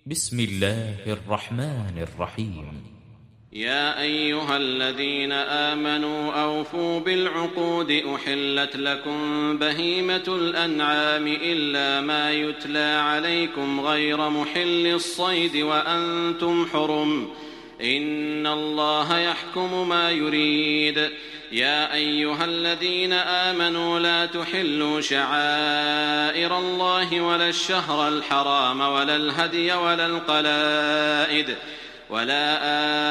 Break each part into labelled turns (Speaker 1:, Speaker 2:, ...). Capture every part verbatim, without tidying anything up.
Speaker 1: بسم الله الرحمن الرحيم.
Speaker 2: يا أيها الذين آمنوا أوفوا بالعقود أحلت لكم بهيمة الأنعام إلا ما يتلى عليكم غير محل الصيد وأنتم حرم إن الله يحكم ما يريد. يا أيها الذين آمنوا لا تحلوا شعائر الله ولا الشهر الحرام ولا الهدي ولا القلائد ولا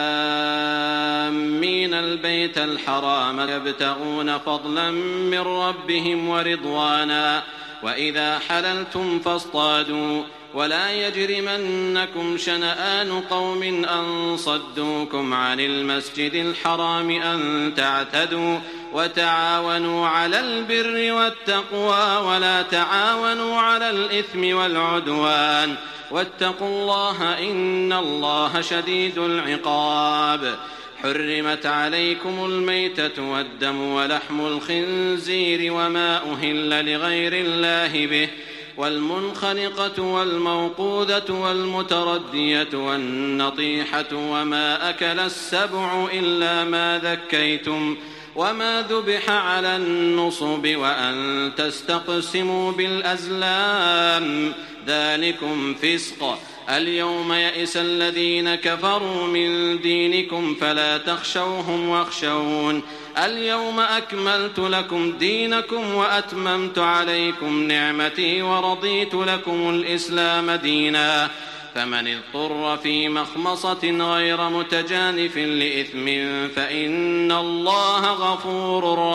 Speaker 2: آمين البيت الحرام يبتغون فضلا من ربهم ورضوانا وإذا حللتم فاصطادوا ولا يجرمنكم شنآن قوم أن صدوكم عن المسجد الحرام أن تعتدوا وتعاونوا على البر والتقوى ولا تعاونوا على الإثم والعدوان واتقوا الله إن الله شديد العقاب. حرمت عليكم الميتة والدم ولحم الخنزير وما أهل لغير الله به والمنخنقة والموقوذة والمتردية والنطيحة وما أكل السبع إلا ما ذكيتم وما ذبح على النصب وأن تستقسموا بالأزلام ذلكم فسق. اليوم يئس الذين كفروا من دينكم فلا تخشوهم واخشون اليوم أكملت لكم دينكم وأتممت عليكم نعمتي ورضيت لكم الإسلام دينا فمن اضطر في مخمصة غير متجانف لإثم فإن الله غفور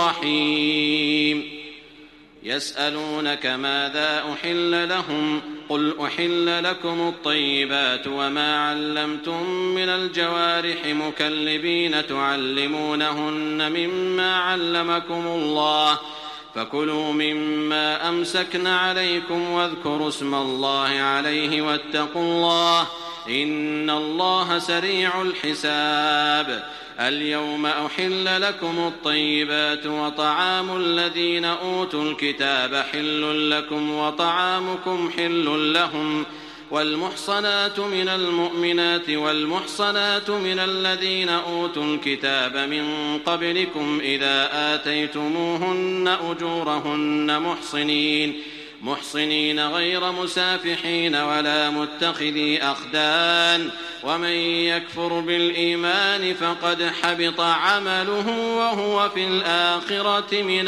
Speaker 2: رحيم. يسألونك ماذا أحل لهم قل أحل لكم الطيبات وما علمتم من الجوارح مكلبين تعلمونهن مما علمكم الله فكلوا مما أمسكن عليكم واذكروا اسم الله عليه واتقوا الله إن الله سريع الحساب. اليوم أحل لكم الطيبات وطعام الذين أوتوا الكتاب حل لكم وطعامكم حل لهم والمحصنات من المؤمنات والمحصنات من الذين أوتوا الكتاب من قبلكم إذا آتيتموهن أجورهن محصنين محصنين غير مسافحين ولا متخذي أخدان ومن يكفر بالإيمان فقد حبط عمله وهو في الآخرة من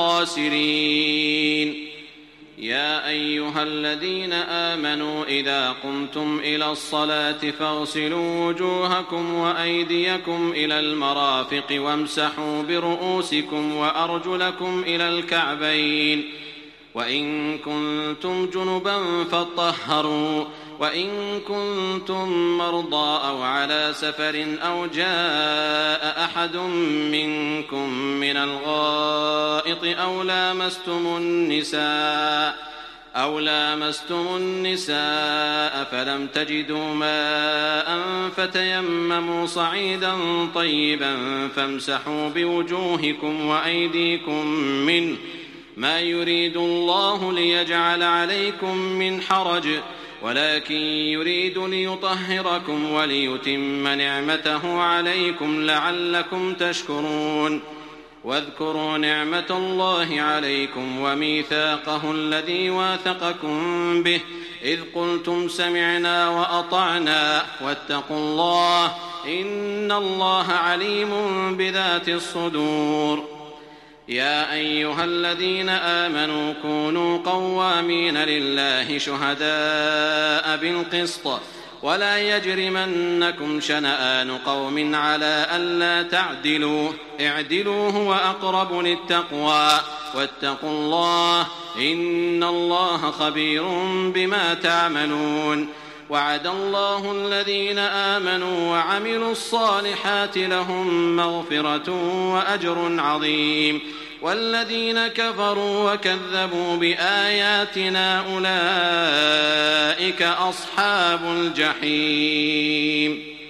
Speaker 2: الخاسرين. يا أيها الذين آمنوا إذا قمتم إلى الصلاة فاغسلوا وجوهكم وأيديكم إلى المرافق وامسحوا برؤوسكم وأرجلكم إلى الكعبين وإن كنتم جنبا فاطهروا وإن كنتم مرضى أو على سفر أو جاء أحد منكم من الغائط أو لامستم النساء أو لامستم النساء فلم تجدوا ماء فتيمموا صعيدا طيبا فامسحوا بوجوهكم وأيديكم منه ما يريد الله ليجعل عليكم من حرج ولكن يريد ليطهركم وليتم نعمته عليكم لعلكم تشكرون. واذكروا نعمة الله عليكم وميثاقه الذي واثقكم به إذ قلتم سمعنا وأطعنا واتقوا الله إن الله عليم بذات الصدور. يا أيها الذين آمنوا كونوا قوامين لله شهداء بالقسط ولا يجرمنكم شنآن قوم على ألا تعدلوا اعدلوا هو أقرب للتقوى واتقوا الله إن الله خبير بما تعملون. وعد الله الذين آمنوا وعملوا الصالحات لهم مغفرة وأجر عظيم والذين كفروا وكذبوا بآياتنا أولئك أصحاب الجحيم.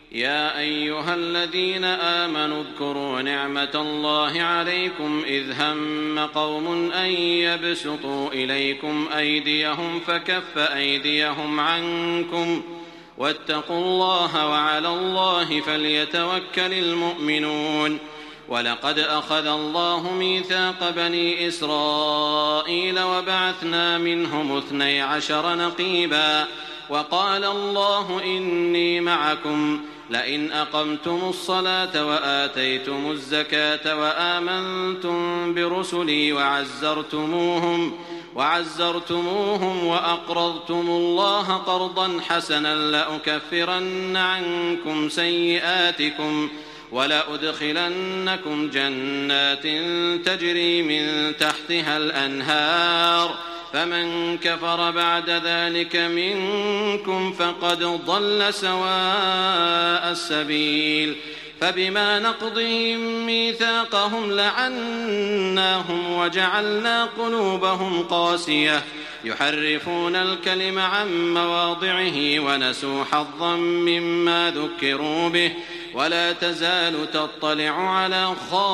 Speaker 2: يا أيها الذين آمنوا اذكروا نعمة الله عليكم إذ هم قوم أن يبسطوا إليكم أيديهم فكف أيديهم عنكم واتقوا الله وعلى الله فليتوكل المؤمنون. ولقد أخذ الله ميثاق بني إسرائيل وبعثنا منهم اثني عشر نقيبا وقال الله إني معكم لئن أقمتم الصلاة وآتيتم الزكاة وآمنتم برسلي وعزرتموهم وعزرتموهم وأقرضتم الله قرضا حسنا لأكفرن عنكم سيئاتكم ولأدخلنكم جنات تجري من تحتها الأنهار فمن كفر بعد ذلك منكم فقد ضل سواء السبيل. فبما نقضهم ميثاقهم لعناهم وجعلنا قلوبهم قاسية يحرفون الكلم عن مواضعه ونسوا حظا مما ذكروا به ولا تزال تطلع على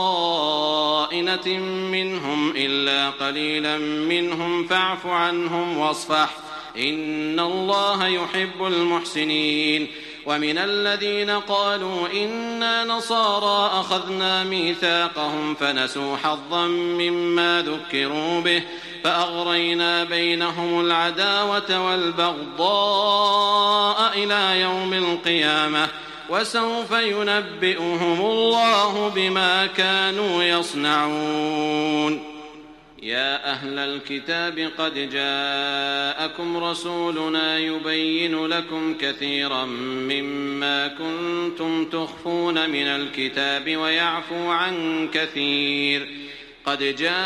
Speaker 2: خائنة منهم إلا قليلا منهم فاعف عنهم واصفح إن الله يحب المحسنين. ومن الذين قالوا إنا نصارى أخذنا ميثاقهم فنسوا حظا مما ذكروا به فأغرينا بينهم العداوة والبغضاء إلى يوم القيامة وسوف ينبئهم الله بما كانوا يصنعون. يا أهل الكتاب قد جاءكم رسولنا يبين لكم كثيرا مما كنتم تخفون من الكتاب ويعفو عن كثير قد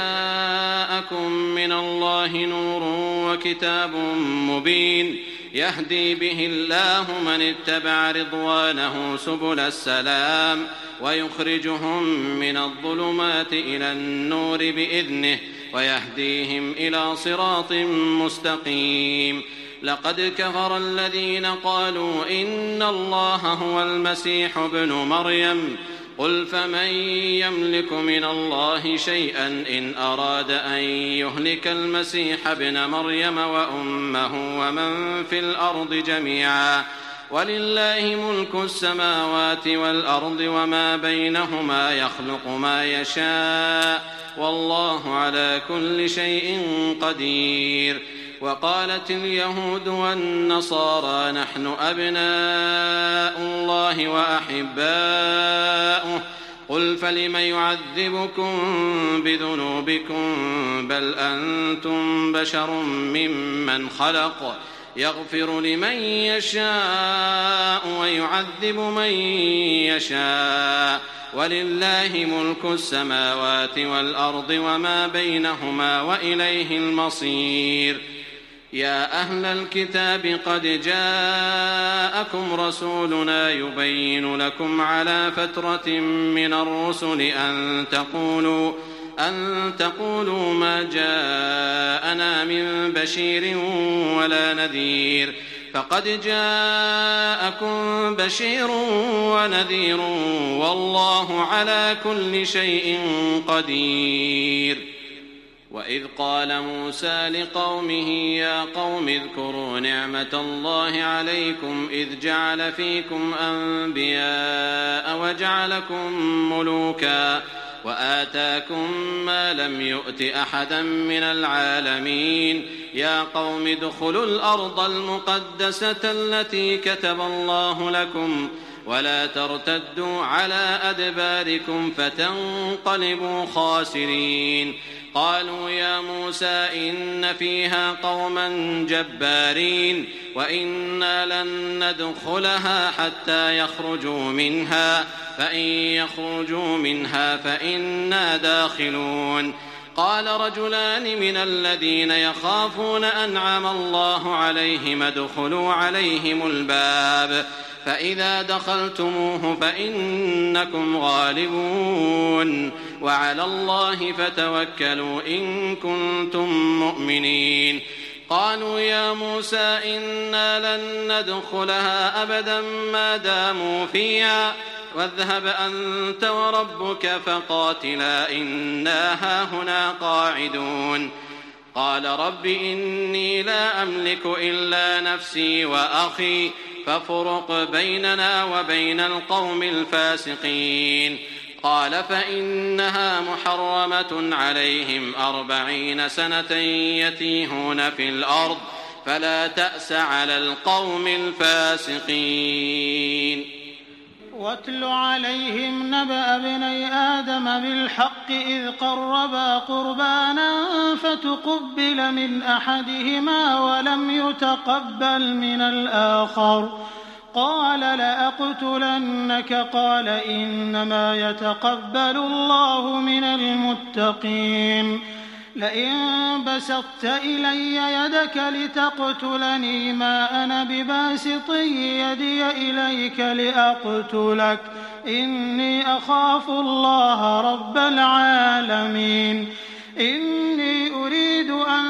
Speaker 2: جاءكم من الله نور وكتاب مبين يهدي به الله من اتبع رضوانه سبل السلام ويخرجهم من الظلمات إلى النور بإذنه ويهديهم إلى صراط مستقيم. لقد كفر الذين قالوا إن الله هو المسيح ابن مريم قل فمن يملك من الله شيئا إن أراد أن يهلك المسيح ابن مريم وأمه ومن في الأرض جميعا ولله ملك السماوات والأرض وما بينهما يخلق ما يشاء والله على كل شيء قدير. وقالت اليهود والنصارى نحن أبناء الله وأحباؤه قل فلم يعذبكم بذنوبكم بل أنتم بشر ممن خلق يغفر لمن يشاء ويعذب من يشاء ولله ملك السماوات والأرض وما بينهما وإليه المصير. يا أهل الكتاب قد جاءكم رسولنا يبين لكم على فترة من الرسل أن تقولوا أن تقولوا ما جاءنا من بشير ولا نذير فقد جاءكم بشير ونذير والله على كل شيء قدير. وإذ قال موسى لقومه يا قوم اذكروا نعمة الله عليكم إذ جعل فيكم أنبياء وجعلكم ملوكا وآتاكم ما لم يؤت أحدا من العالمين يا قوم ادخلوا الأرض المقدسة التي كتب الله لكم ولا ترتدوا على أدباركم فتنقلبوا خاسرين. قالوا يا موسى إن فيها قوما جبارين وإنا لن ندخلها حتى يخرجوا منها فإن يخرجوا منها فإنا داخلون. قال رجلان من الذين يخافون أنعم الله عليهم ادخلوا عليهم الباب فإذا دخلتموه فإنكم غالبون وعلى الله فتوكلوا إن كنتم مؤمنين. قالوا يا موسى إنا لن ندخلها أبدا ما داموا فيها واذهب أنت وربك فقاتلا إنا هاهنا قاعدون قال رب إني لا أملك إلا نفسي وأخي فافرق بيننا وبين القوم الفاسقين قال فإنها محرمة عليهم أربعين سنة يتيهون في الأرض فلا تأس على القوم الفاسقين.
Speaker 3: واتل عليهم نبأ ابني آدم بالحق إذ قربا قربانا فتقبل من أحدهما ولم يتقبل من الآخر قال لأقتلنك قال إنما يتقبل الله من المتقين لئن بسطت إلي يدك لتقتلني ما أنا بباسط يدي إليك لأقتلك إني أخاف الله رب العالمين إني أريد أن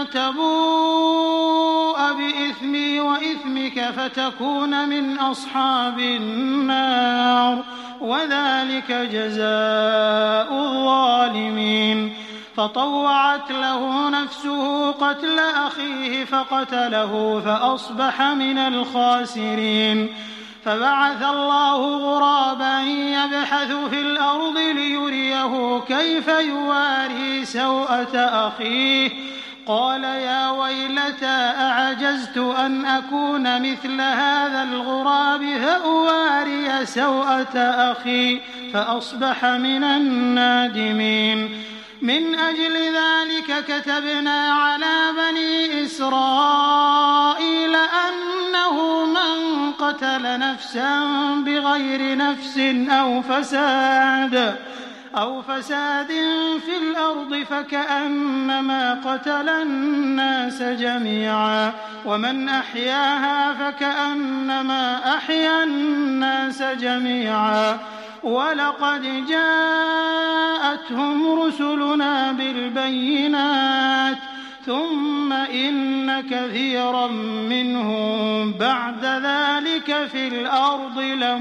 Speaker 3: تبوء بإثمي وإثمك فتكون من أصحاب النار وذلك جزاء الظالمين. فطوعت له نفسه قتل أخيه فقتله فأصبح من الخاسرين. فبعث الله غرابا يبحث في الأرض ليريه كيف يواري سوءة أخيه قال يا ويلتى أعجزت أن أكون مثل هذا الغراب فأواري سوءة أخي فأصبح من النادمين. من أجل ذلك كتبنا على بني إسرائيل أنه من قتل نفسا بغير نفس أو فساد أو فساد في الأرض فكأنما قتل الناس جميعا ومن أحياها فكأنما أحيا الناس جميعا ولقد جاءتهم رسلنا بالبينات ثم إن كثيرا منهم بعد ذلك في الأرض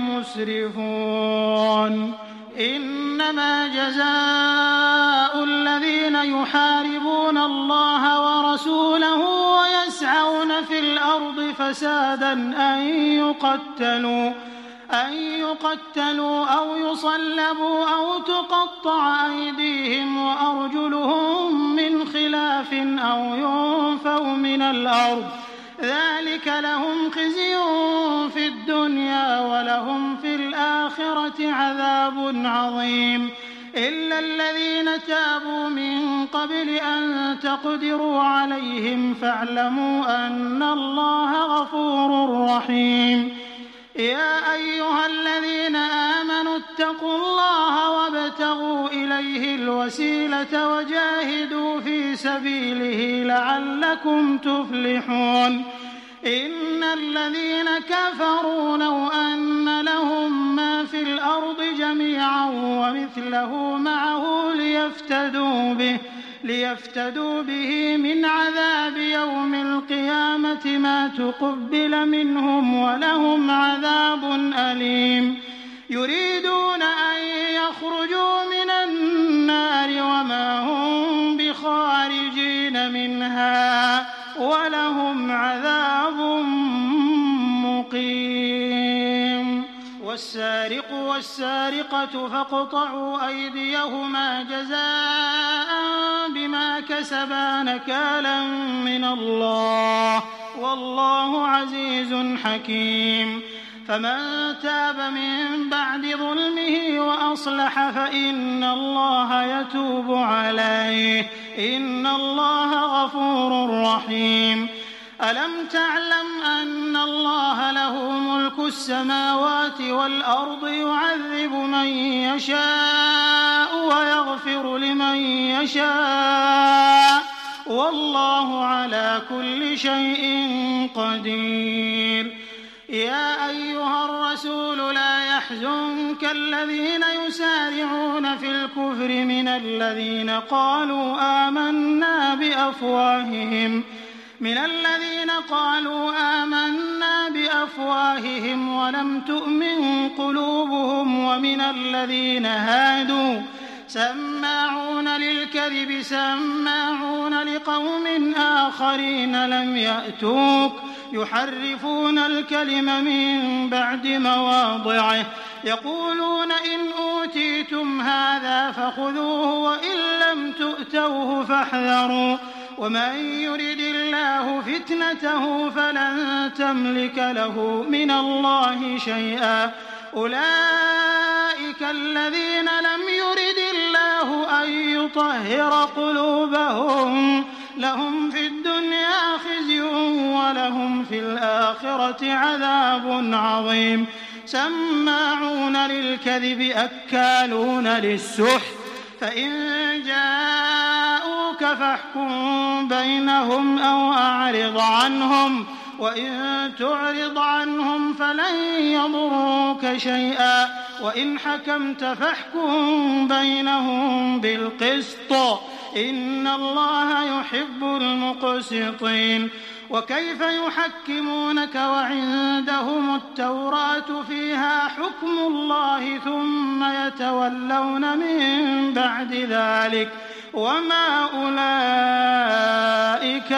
Speaker 3: لمسرفون. إنما جزاء الذين يحاربون الله ورسوله ويسعون في الأرض فسادا أن يقتلوا أن يقتلوا أو يصلبوا أو تقطع أيديهم وأرجلهم من خلاف أو ينفوا من الأرض ذلك لهم خزي في الدنيا ولهم في الآخرة عذاب عظيم إلا الذين تابوا من قبل أن تقدروا عليهم فاعلموا أن الله غفور رحيم. يا أيها الذين آمنوا اتقوا الله وابتغوا إليه الوسيلة وجاهدوا في سبيله لعلكم تفلحون. إن الذين كفروا لو أن لهم ما في الأرض جميعا ومثله معه ليفتدوا به ليفتدوا به من عذاب يوم القيامة ما تقبل منهم ولهم عذاب أليم. يريدون أن يخرجوا من النار وما هم بخارجين منها ولهم عذاب مقيم. والسارق والسارقة فاقطعوا أيديهما جزاء بما كسبا نكالا من الله والله عزيز حكيم. فمن تاب من بعد ظلمه وأصلح فإن الله يتوب عليه إن الله غفور رحيم. ألم تعلم أن الله له ملك السماوات والأرض يعذب من يشاء ويغفر لمن يشاء والله على كل شيء قدير. يا أيها الرسول لا يحزنك الذين يسارعون في الكفر من الذين قالوا آمنا بأفواههم من الذين قالوا آمنا بأفواههم ولم تؤمن قلوبهم ومن الذين هادوا سماعون للكذب سماعون لقوم آخرين لم يأتوك يحرفون الكلم من بعد مواضعه يقولون إن أوتيتم هذا فخذوه وإن لم تؤتوه فاحذروا ومن يرد الله فتنته فلن تملك له من الله شيئا أولئك الذين لم يرد الله أن يطهر قلوبهم لهم في الدنيا خزي ولهم في الآخرة عذاب عظيم سماعون للكذب أكالون للسحت فإن جاءوك فاحكم بينهم أو أعرض عنهم وإن تعرض عنهم فلن يضروك شيئا وإن حكمت فاحكم بينهم بالقسط إن الله يحب المقسطين وكيف يحكمونك وعندهم التوراة فيها حكم الله ثم يتولون من بعد ذلك وما أولئك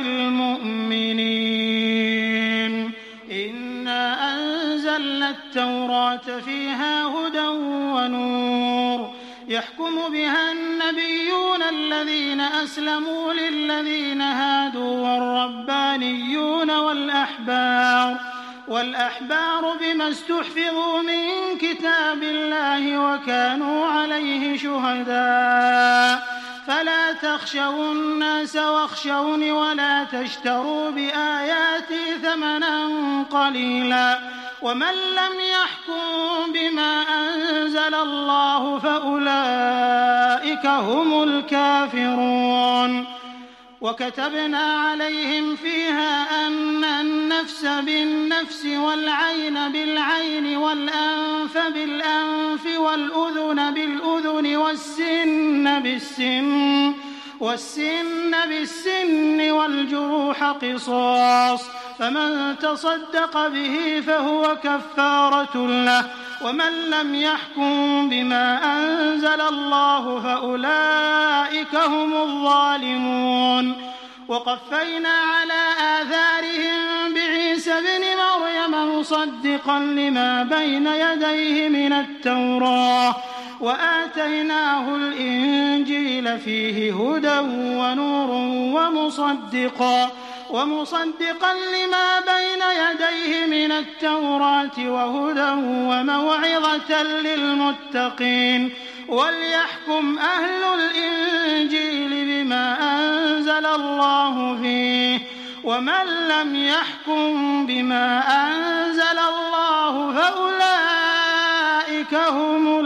Speaker 3: بالمؤمنين إنا أنزلنا التوراة فيها هدى ونور يحكم بها النبيون الذين أسلموا للذين هادوا والربانيون والأحبار والأحبار بما استحفظوا من كتاب الله وكانوا عليه شهداء فلا تخشوا الناس واخشوني ولا تشتروا بآياتي ثمنا قليلا ومن لم يحكم بما أنزل الله فأولئك هم الكافرون وكتبنا عليهم فيها أن النفس بالنفس والعين بالعين والأنف بالأنف والأذن بالأذن والسن بالسن والسن بالسن والجروح قصاص فمن تصدق به فهو كفارة له ومن لم يحكم بما أنزل الله فأولئك هم الظالمون وقفينا على آثارهم بعيسى ابن مريم مصدقا لما بين يديه من التوراة وآتيناه الإنجيل فيه هدى ونور ومصدقا ومصدقا لما بين يديه من التوراة وهدى وموعظة للمتقين وليحكم أهل الإنجيل بما أنزل الله فيه ومن لم يحكم بما أنزل الله فأولئك هم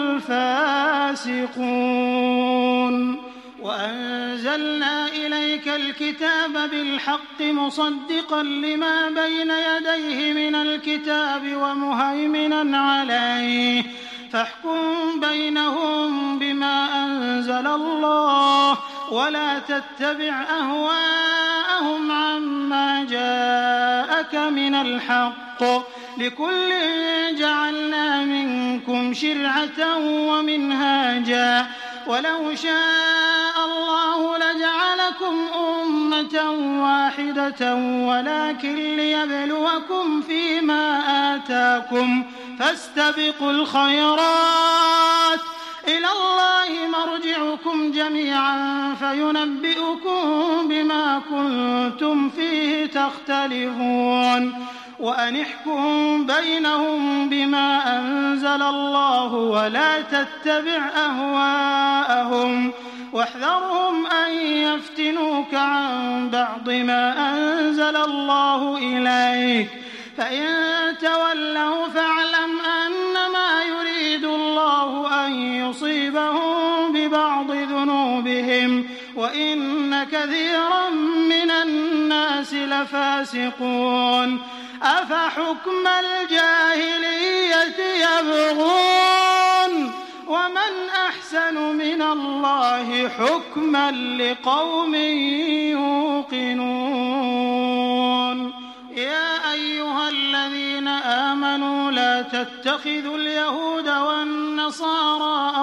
Speaker 3: الفاسقون وأنزلنا إليك الكتاب بالحق مصدقا لما بين يديه من الكتاب ومهيمنا عليه فاحكم بينهم بما أنزل الله ولا تتبع أهواءهم عما جاءك من الحق لكل جعلنا منكم شرعة ومنهاجا ولو شاء الله لجعلكم أمة واحدة ولكن ليبلوكم فيما آتاكم فاستبقوا الخيرات إلى الله مرجعكم جميعا فينبئكم بما كنتم فيه تختلفون وأن احكم بينهم بما أنزل الله ولا تتبع أهواءهم واحذرهم أن يفتنوك عن بعض ما أنزل الله إليك فإن تولوا فاعلم أنما يريد الله أن يصيبهم ببعض ذنوبهم وإن كثيرا من الناس لفاسقون أفحكم الجاهلية يبغون ومن أحسن من الله حكما لقوم يوقنون. لا تتخذوا اليهود والنصارى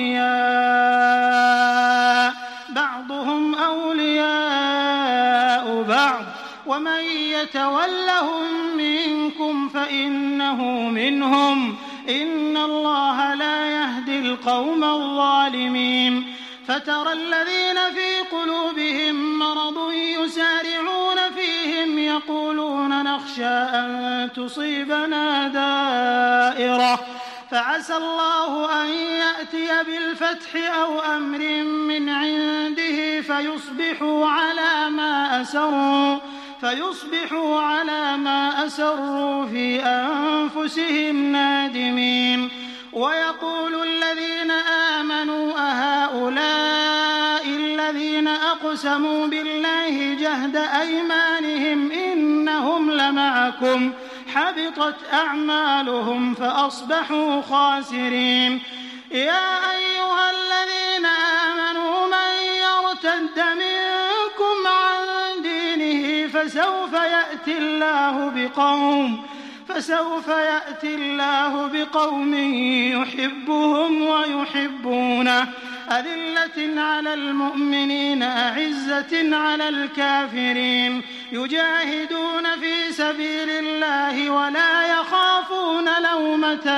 Speaker 3: أولياء بعضهم أولياء بعض ومن يتولهم منكم فإنه منهم إن الله لا يهدي القوم الظالمين فترى الذين في قلوبهم مرض يسارعون فيهم يقولون نخشى أن تصيبنا دائرة فعسى الله أن يأتي بالفتح أو أمر من عنده فيصبحوا على ما أسروا فيصبحوا على ما أسروا في أنفسهم نادمين ويقول الذين آمنوا أهؤلاء الذين أقسموا بالله جهد أيمانهم إنهم لمعكم حبطت أعمالهم فأصبحوا خاسرين يا أيها الذين آمنوا من يرتد منكم عن دينه فسوف يأتي الله بقوم فسوف يأتي الله بقوم يحبهم ويحبونه أذلة على المؤمنين أعزة على الكافرين يجاهدون في سبيل الله ولا يخافون لومة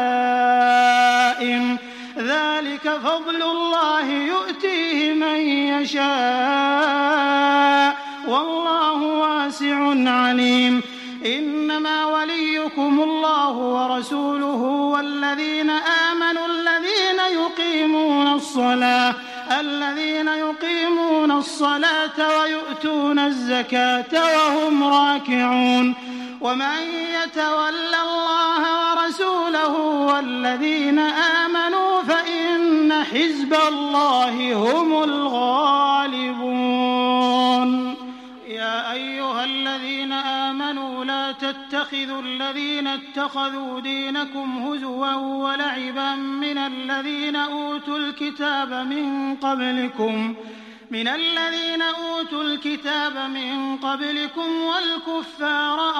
Speaker 3: لائم ذلك فضل الله يؤتيه من يشاء والله واسع عليم إنما وليكم الله ورسوله والذين آمنوا الذين يقيمون الصلاة الذين يقيمون الصلاة ويؤتون الزكاة وهم راكعون ومن يتول الله ورسوله والذين آمنوا فإن حزب الله هم الغالبون يا أيها الذين آمنوا لا تتخذوا الذين اتخذوا دينكم هزوا ولعبا من الذين أوتوا الكتاب من قبلكم من الذين أوتوا الكتاب من قبلكم والكفار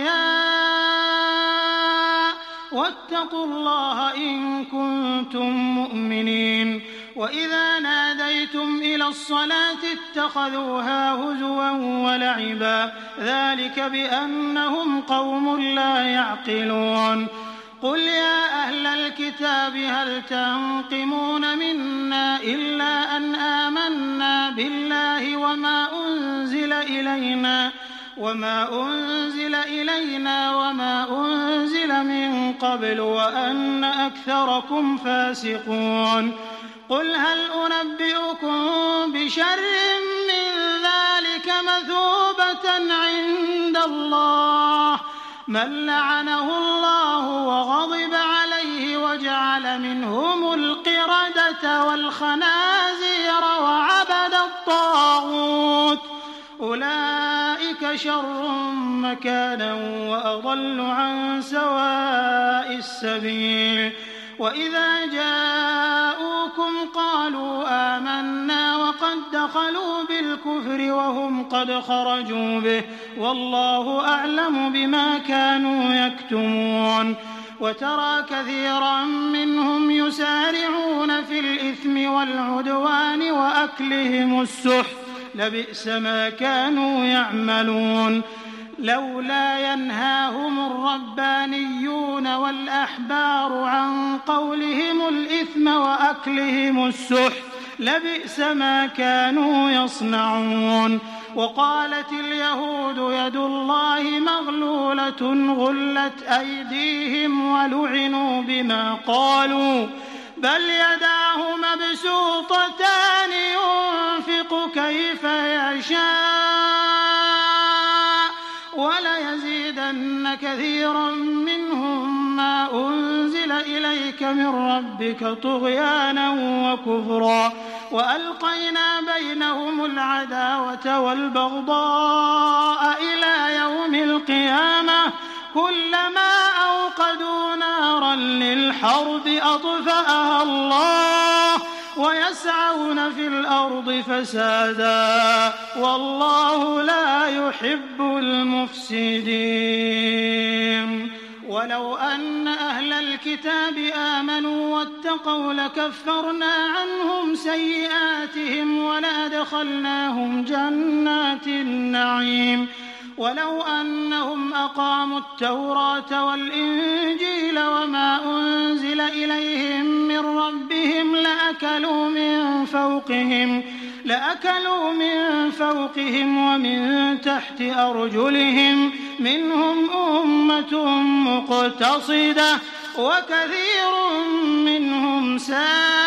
Speaker 3: أولياء واتقوا الله إن كنتم مؤمنين وإذا ناديتم إلى الصلاة اتخذوها هزوا ولعبا ذلك بأنهم قوم لا يعقلون قل يا أهل الكتاب هل تنقمون منا إلا أن آمنا بالله وما أنزل إلينا وما أنزل إلينا وما أنزل من قبل وأن أكثركم فاسقون قل هل أنبئكم بشر من ذلك مثوبة عند الله من لعنه الله وغضب عليه وجعل منهم القردة والخنازير وعبد الطاغوت أولئك شر مكانا وأضل عن سواء السبيل وإذا جاءوكم قالوا آمنا وقد دخلوا بالكفر وهم قد خرجوا به والله أعلم بما كانوا يكتمون وترى كثيرا منهم يسارعون في الإثم والعدوان وأكلهم السحت لبئس ما كانوا يعملون لولا ينهاهم الربانيون والأحبار عن قولهم الإثم وأكلهم السحت لبئس ما كانوا يصنعون وقالت اليهود يد الله مغلولة غلت أيديهم ولعنوا بما قالوا بل يداه مبسوطتان ينفق كيف يشاء وليزيدن كثيرا منهم ما أنزل إليك من ربك طغيانا وكفرا وألقينا بينهم العداوة والبغضاء إلى يوم القيامة كلما أوقدوا نارا للحرب أطفأها الله ويسعون في الأرض فسادا والله لا يحب المفسدين ولو أن أهل الكتاب آمنوا واتقوا لكفرنا عنهم سيئاتهم ولأدخلناهم جنات النعيم ولو أنهم أقاموا التوراة والإنجيل وما أنزل إليهم من ربهم لأكلوا من فوقهم لأكلوا من فوقهم ومن تحت أرجلهم منهم أمة مقتصدة وكثير منهم ساء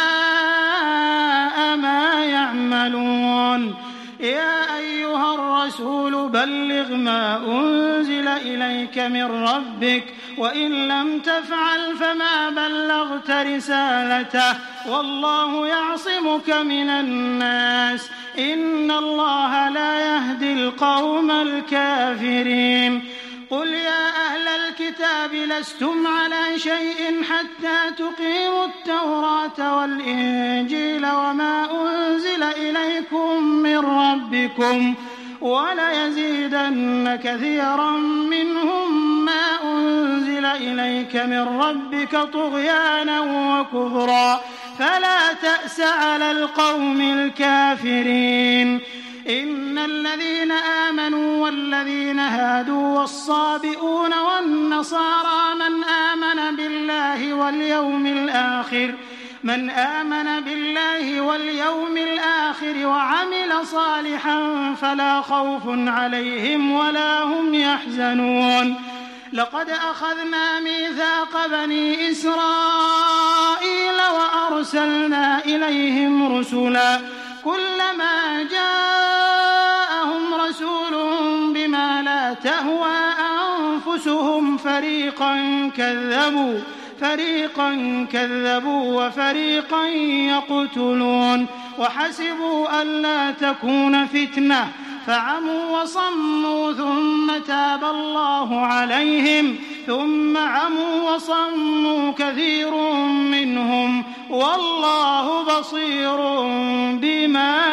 Speaker 3: ما يعملون. يا أيها الرسول بلغ ما أنزل إليك من ربك وإن لم تفعل فما بلغت رسالته والله يعصمك من الناس إن الله لا يهدي القوم الكافرين. قل يا أهل الكتاب لستم على شيء حتى تقيموا التوراة والإنجيل وما أنزل إليكم من ربكم وليزيدن كثيرا منهم ما أنزل إليك من ربك طغيانا وكفرا فلا تأس على القوم الكافرين. إن الذين آمنوا والذين هادوا والصابئون والنصارى من آمن بالله واليوم الآخر من آمن بالله واليوم الآخر وعمل صالحا فلا خوف عليهم ولا هم يحزنون. لقد أخذنا ميثاق بني إسرائيل وأرسلنا إليهم رسلا كلما جاءهم رسول بما لا تهوى أنفسهم فريقا كذبوا فريقا كذبوا وفريقا يقتلون وحسبوا ألا تكون فتنة فعموا وصموا ثم تاب الله عليهم ثم عموا وصموا كثير منهم والله بصير بما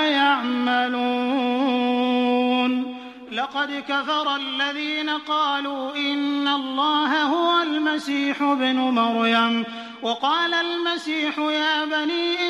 Speaker 3: يعملون. لقد كفر الذين قالوا إن الله هو المسيح ابن مريم وقال المسيح يا بني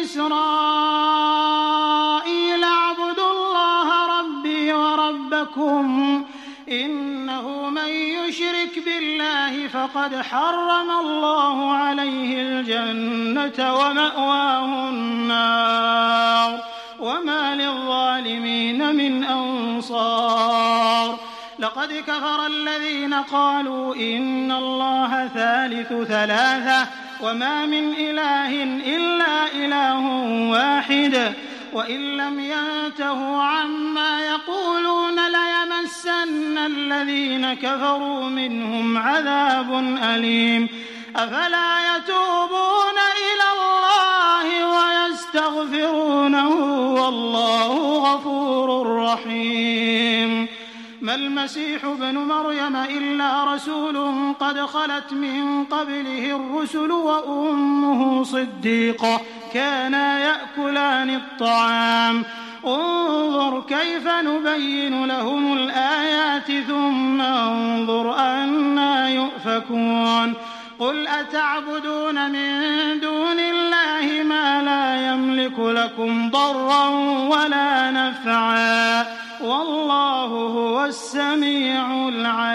Speaker 3: إسرائيل اعبدوا الله ربي وربكم إنه من يشرك بالله فقد حرم الله عليه الجنة ومأواه النار وما للظالمين من أنصار. لقد كفر الذين قالوا إن الله ثالث ثلاثة وما من إله إلا إله واحد وإن لم ينتهوا عما يقولون ليمسن الذين كفروا منهم عذاب أليم. أفلا يتوبون إلى الله ويستغفرونه والله غفور رحيم. ما المسيح ابن مريم إلا رسول قد خلت من قبله الرسل وأمه صديقة كانا يأكلان الطعام انظر كيف نبين لهم الآيات ثم انظر أنى يؤفكون. قل أتعبدون من دون الله ما لا يملك لكم ضرا ولا نفعا والله هو السميع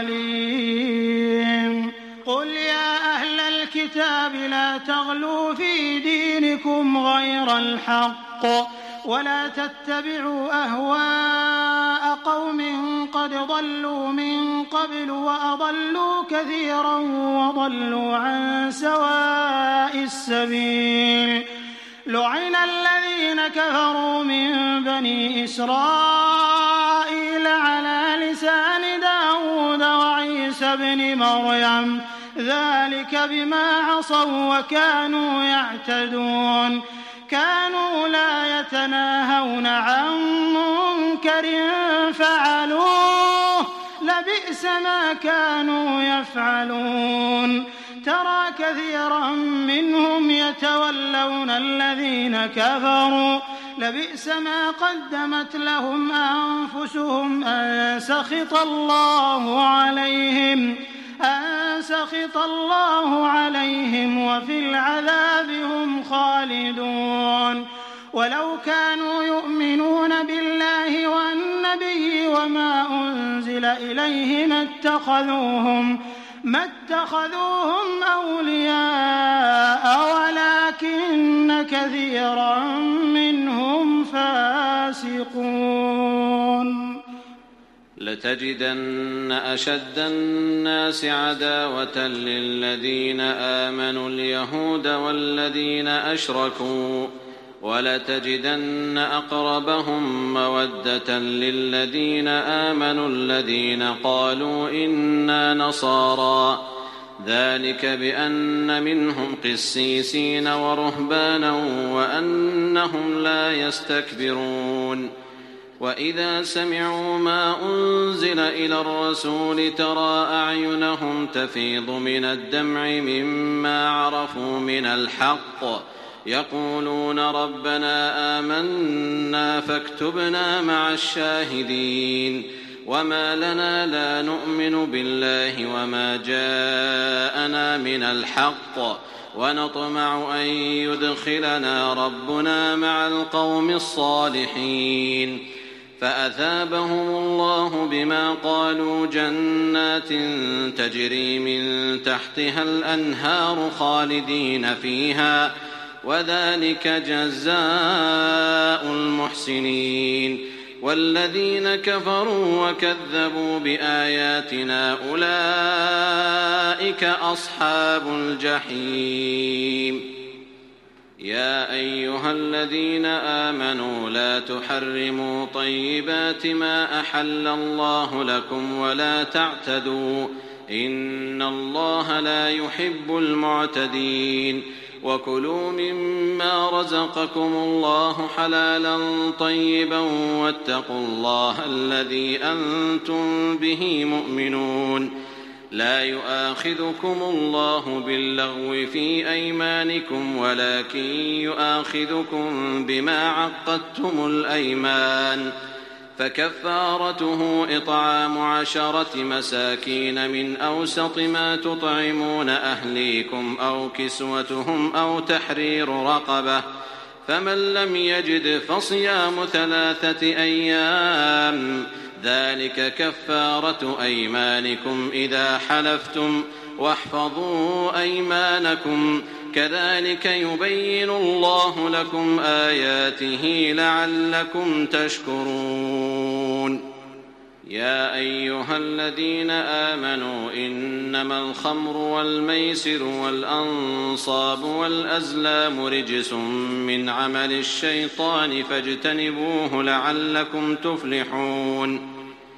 Speaker 3: العليم. قل يا أهل الكتاب لا تغلوا في دينكم غير الحق ولا تتبعوا أهواء قوم قد ضلوا من قبل وأضلوا كثيرا وضلوا عن سواء السبيل. لعن الذين كفروا من بني إسرائيل على لسان داود وعيسى بن مريم ذلك بما عصوا وكانوا يعتدون. كانوا لا يتناهون عن منكر فعلوه لبئس ما كانوا يفعلون. ترى كثيرا منهم يتولون الذين كفروا لبئس ما قدمت لهم أنفسهم أن سخط الله عليهم أن سخط الله عليهم وفي العذاب هم خالدون. ولو كانوا يؤمنون بالله والنبي وما أنزل إليه ما اتخذوهم ما اتخذوهم أولياء ولكن كثيرا منهم فاسقون.
Speaker 2: لتجدن أشد الناس عداوة للذين آمنوا اليهود والذين أشركوا ولتجدن أقربهم مودة للذين آمنوا الذين قالوا إنا نصارى ذلك بأن منهم قسيسين ورهبانا وأنهم لا يستكبرون. وإذا سمعوا ما أنزل إلى الرسول ترى أعينهم تفيض من الدمع مما عرفوا من الحق يقولون ربنا آمنا فاكتبنا مع الشاهدين. وما لنا لا نؤمن بالله وما جاءنا من الحق ونطمع أن يدخلنا ربنا مع القوم الصالحين. فأثابهم الله بما قالوا جنات تجري من تحتها الأنهار خالدين فيها وذلك جزاء المحسنين. والذين كفروا وكذبوا بآياتنا أولئك أصحاب الجحيم. يا أيها الذين آمنوا لا تحرموا طيبات ما أحل الله لكم ولا تعتدوا إن الله لا يحب المعتدين. وكلوا مما رزقكم الله حلالا طيبا واتقوا الله الذي أنتم به مؤمنون. لا يؤاخذكم الله باللغو في أيمانكم ولكن يؤاخذكم بما عقدتم الأيمان. فكفارته إطعام عشرة مساكين من أوسط ما تطعمون أهليكم أو كسوتهم أو تحرير رقبة فمن لم يجد فصيام ثلاثة أيام ذلك كفارة أيمانكم إذا حلفتم واحفظوا أيمانكم كذلك يبين الله لكم آياته لعلكم تشكرون. يا أيها الذين آمنوا إنما الخمر والميسر والأنصاب والأزلام رجس من عمل الشيطان فاجتنبوه لعلكم تفلحون.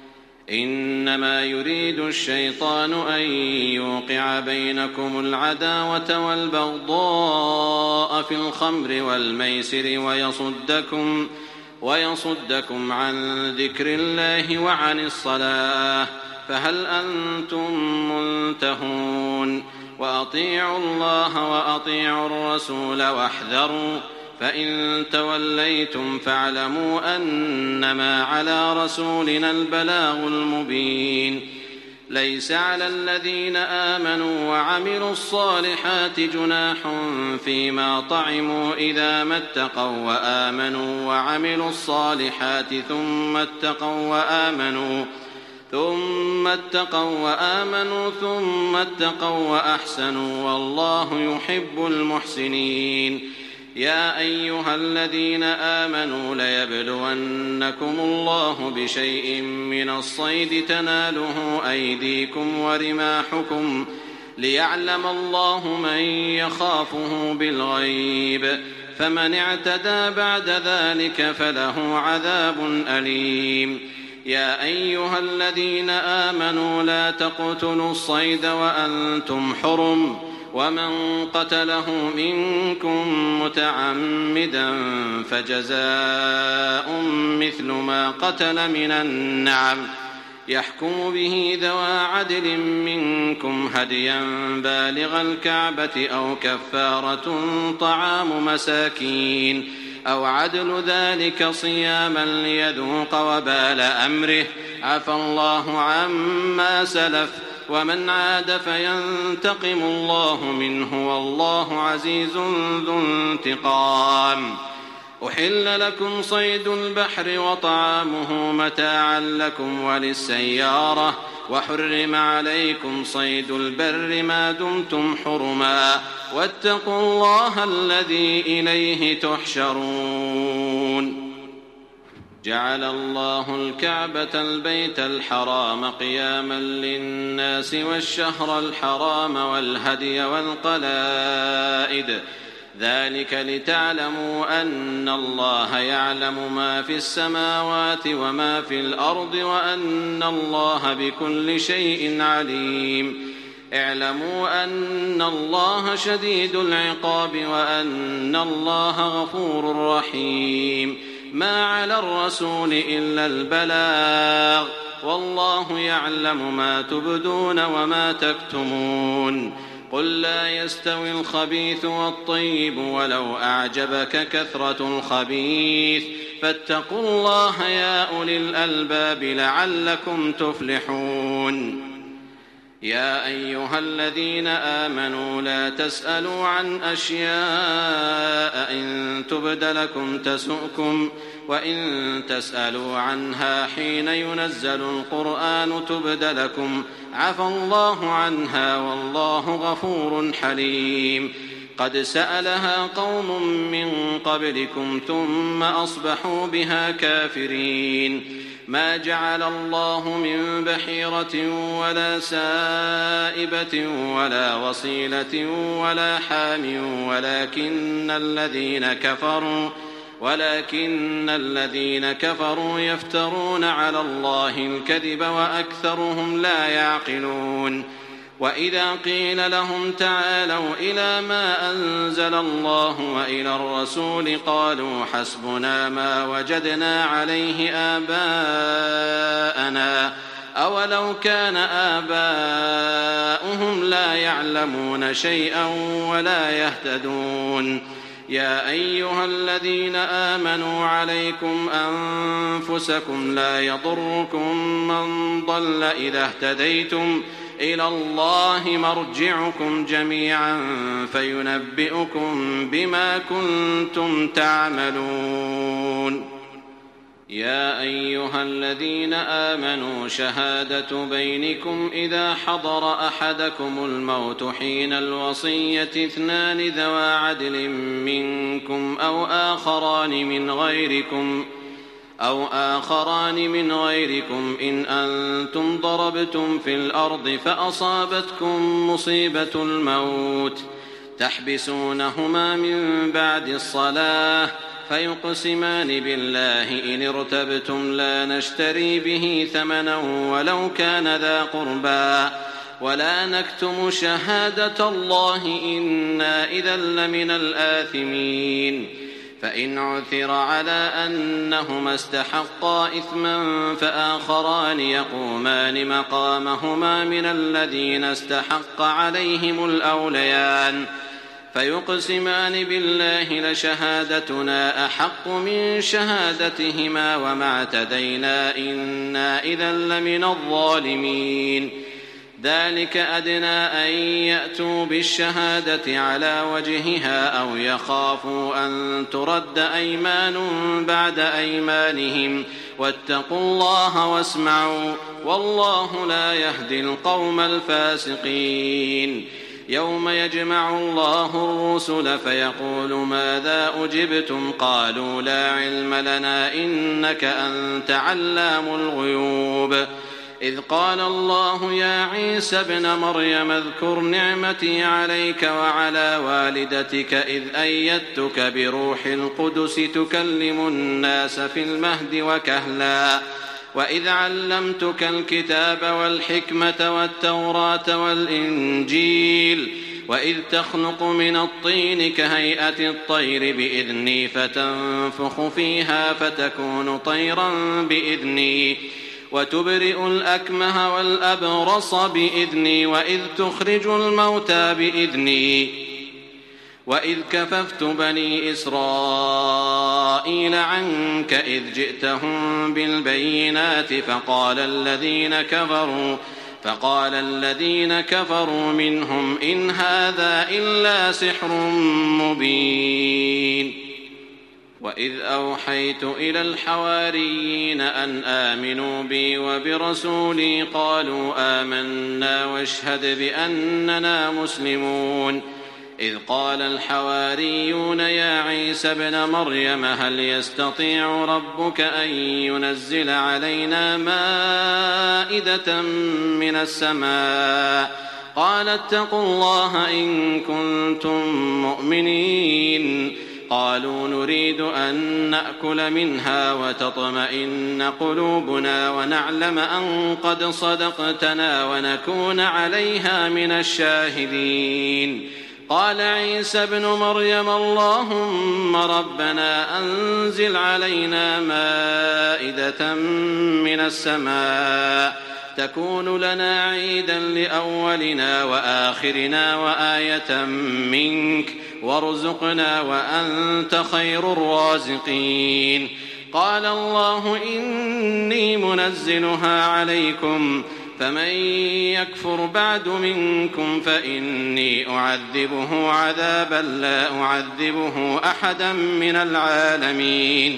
Speaker 2: إنما يريد الشيطان أن يوقع بينكم العداوة والبغضاء في الخمر والميسر ويصدكم ويصدكم عن ذكر الله وعن الصلاة فهل أنتم منتهون. وأطيعوا الله وأطيعوا الرسول واحذروا فإن توليتم فاعلموا أنما على رسولنا البلاغ المبين. ليس على الذين آمنوا وعملوا الصالحات جناح فيما طعموا إذا ما اتقوا وآمنوا وعملوا الصالحات ثم اتقوا وآمنوا ثم اتقوا وآمنوا ثم اتقوا وأحسنوا والله يحب المحسنين. يا أيها الذين آمنوا ليبلونكم الله بشيء من الصيد تناله أيديكم ورماحكم ليعلم الله من يخافه بالغيب فمن اعتدى بعد ذلك فله عذاب أليم. يا أيها الذين آمنوا لا تقتلوا الصيد وأنتم حرم ومن قتله منكم متعمدا فجزاء مثل ما قتل من النعم يحكم به ذوى عدل منكم هديا بالغ الكعبة أو كفارة طعام مساكين أو عدل ذلك صياما ليذوق وبال أمره عفى الله عما سلف ومن عاد فينتقم الله منه والله عزيز ذو انتقام. أحل لكم صيد البحر وطعامه متاعا لكم وللسيارة وحرم عليكم صيد البر ما دمتم حرما واتقوا الله الذي إليه تحشرون. جعل الله الكعبة البيت الحرام قياما للناس والشهر الحرام والهدي والقلائد ذلك لتعلموا أن الله يعلم ما في السماوات وما في الأرض وأن الله بكل شيء عليم. اعلموا أن الله شديد العقاب وأن الله غفور رحيم. ما على الرسول إلا البلاغ والله يعلم ما تبدون وما تكتمون. قل لا يستوي الخبيث والطيب ولو أعجبك كثرة الخبيث فاتقوا الله يا أولي الألباب لعلكم تفلحون. يا أيها الذين آمنوا لا تسألوا عن أشياء إن تبد لكم تسؤكم وإن تسألوا عنها حين ينزل القرآن تبد لكم عفى الله عنها والله غفور حليم. قد سألها قوم من قبلكم ثم أصبحوا بها كافرين. ما جعل الله من بحيرة ولا سائبة ولا وصيلة ولا حام ولكن الذين كفروا ولكن الذين كفروا يفترون على الله الكذب وأكثرهم لا يعقلون. وإذا قيل لهم تعالوا إلى ما أنزل الله وإلى الرسول قالوا حسبنا ما وجدنا عليه آباءنا أولو كان آباؤهم لا يعلمون شيئا ولا يهتدون. يا أيها الذين آمنوا عليكم أنفسكم لا يضركم من ضل إذا اهتديتم إلى الله مرجعكم جميعا فينبئكم بما كنتم تعملون. يا أيها الذين آمنوا شهادة بينكم إذا حضر أحدكم الموت حين الوصية اثنان ذوى عدل منكم أو آخران من غيركم أو آخران من غيركم إن أنتم ضربتم في الأرض فأصابتكم مصيبة الموت تحبسونهما من بعد الصلاة فيقسمان بالله إن ارتبتم لا نشتري به ثمنا ولو كان ذا قربى ولا نكتم شهادة الله إنا إذا لمن الآثمين. فإن عثر على أنهما استحقا إثما فآخران يقومان مقامهما من الذين استحق عليهم الأوليان فيقسمان بالله لشهادتنا أحق من شهادتهما وما اعتدينا إنا إذا لمن الظالمين. ذلك أدنى أن يأتوا بالشهادة على وجهها أو يخافوا أن ترد أيمان بعد أيمانهم واتقوا الله واسمعوا والله لا يهدي القوم الفاسقين. يوم يجمع الله الرسل فيقول ماذا أجبتم قالوا لا علم لنا إنك أنت علام الغيوب. إذ قال الله يا عيسى ابن مريم اذكر نعمتي عليك وعلى والدتك إذ أيدتك بروح القدس تكلم الناس في المهد وكهلا وإذ علمتك الكتاب والحكمة والتوراة والإنجيل وإذ تخلق من الطين كهيئة الطير بإذني فتنفخ فيها فتكون طيرا بإذني وتبرئ الأكمه والأبرص بإذني وإذ تخرج الموتى بإذني وإذ كففت بني إسرائيل عنك إذ جئتهم بالبينات فقال الذين كفروا فقال الذين كفروا منهم إن هذا إلا سحر مبين. وإذ أوحيت إلى الحواريين أن آمنوا بي وبرسولي قالوا آمنا واشهد بأننا مسلمون. إذ قال الحواريون يا عيسى ابن مريم هل يستطيع ربك أن ينزل علينا مائدة من السماء؟ قال اتقوا الله إن كنتم مؤمنين. قالوا نريد أن نأكل منها وتطمئن قلوبنا ونعلم أن قد صدقتنا ونكون عليها من الشاهدين. قال عيسى ابن مريم اللهم ربنا أنزل علينا مائدة من السماء تكون لنا عيدا لأولنا وآخرنا وآية منك وارزقنا وأنت خير الرازقين. قال الله إني منزلها عليكم فمن يكفر بعد منكم فإني أعذبه عذابا لا أعذبه أحدا من العالمين.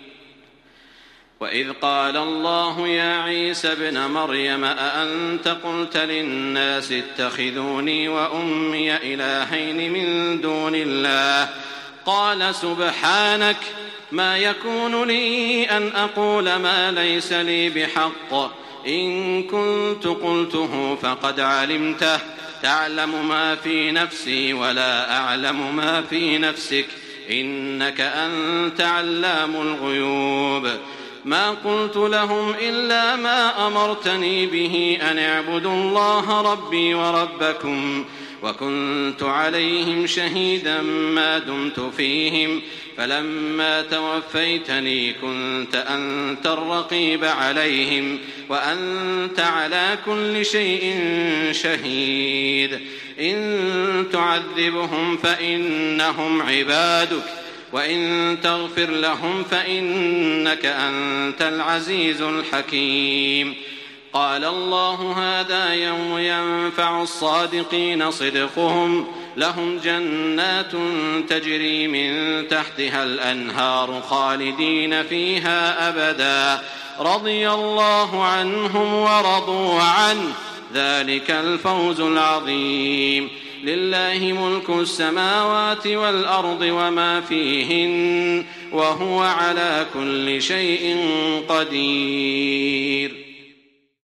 Speaker 2: وإذ قال الله يا عيسى ابن مريم أأنت قلت للناس اتخذوني وأمي إلهين من دون الله؟ قال سبحانك ما يكون لي أن أقول ما ليس لي بحق إن كنت قلته فقد علمته تعلم ما في نفسي ولا أعلم ما في نفسك إنك أنت علام الغيوب. ما قلت لهم إلا ما أمرتني به أن اعبدوا الله ربي وربكم وكنت عليهم شهيدا ما دمت فيهم فلما توفيتني كنت أنت الرقيب عليهم وأنت على كل شيء شهيد. إن تعذبهم فإنهم عبادك وإن تغفر لهم فإنك أنت العزيز الحكيم. قال الله هذا يوم ينفع الصادقين صدقهم لهم جنات تجري من تحتها الأنهار خالدين فيها أبدا رضي الله عنهم ورضوا عنه ذلك الفوز العظيم. لله ملك السماوات والأرض وما فيهن وهو على كل شيء قدير.